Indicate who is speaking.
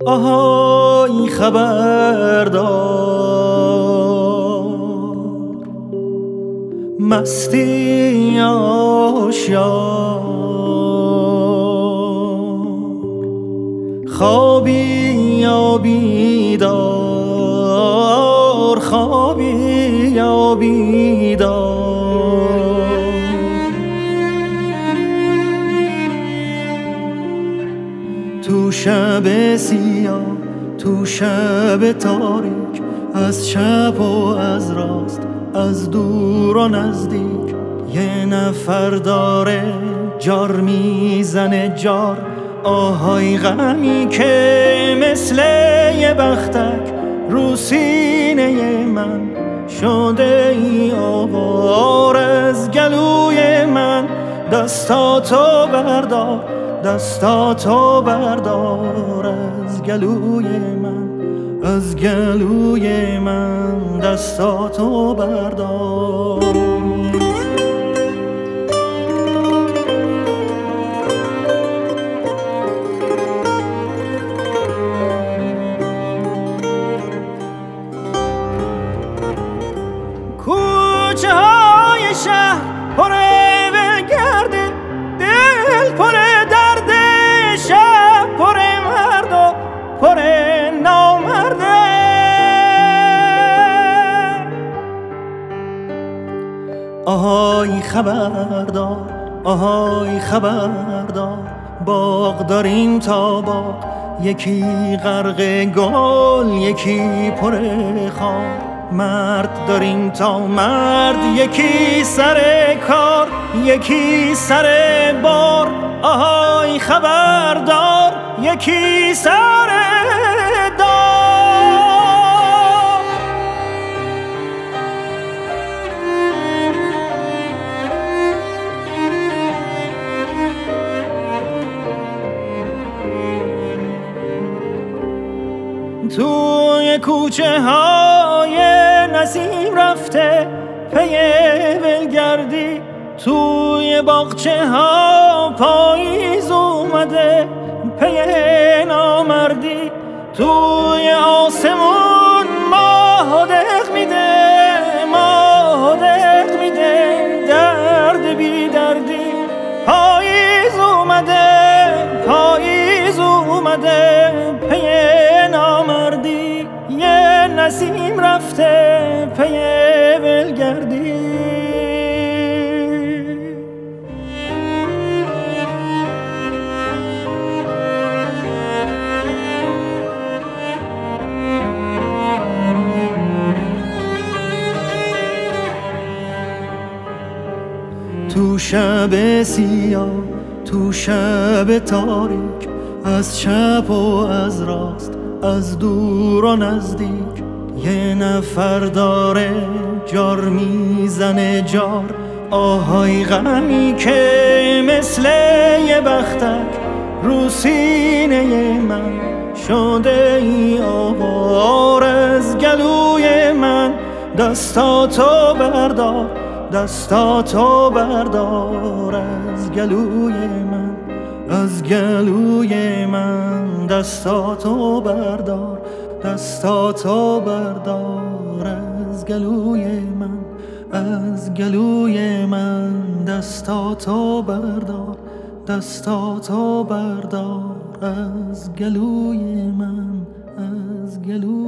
Speaker 1: آهای خبردار، مستی آشیار، خوابی یا بیدار، خوابی یا بیدار. تو شب سیاه، تو شب تاریک، از چپ و از راست، از دور و نزدیک، یه نفر داره جار میزنه جار. آهای غمی که مثل یه بختک رو سینه من شده ای آوار. از گلوی من دستاتو بردار، دستاتو بردار. از گلوی من، از گلوی من دستاتو بردار. کوچه های شهر پر ولگرده، دل پر درد، شب پر مرد و پر نامرده. آهای خبردار، آهای خبردار، باغ داریم تا باغ، یکی غرق گل یکی پر خار. مرد داریم تا مرد، یکی سر کار یکی سر بار. آهای خبردار، یکی سر دار. توی کوچه های نسیم رفته پی ولگردی، توی باغچه ها پاییز اومده پی نامردی. توی آسمون ماه دق میده، ماه دق میده درد بی دردی. پاییز اومده، پاییز اومده پی نامردی. یه نسیم رفته پی ولگردی. تو شب سیاه، تو شب تاریک، از چپ و از راست، از دور و نزدیک، یه نفر داره جار میزنه جار. آهای غمی که مثل یه بختک رو سینه من شده ای آوار. از گلوی من دستاتو بردار، دستاتو بردار. از گلوی من، از گلوی من دستاتو بردار، دستاتو بردار. از گلوی من، از گلوی من دستاتو بردار، دستاتو بردار. از گلوی من، از گلوی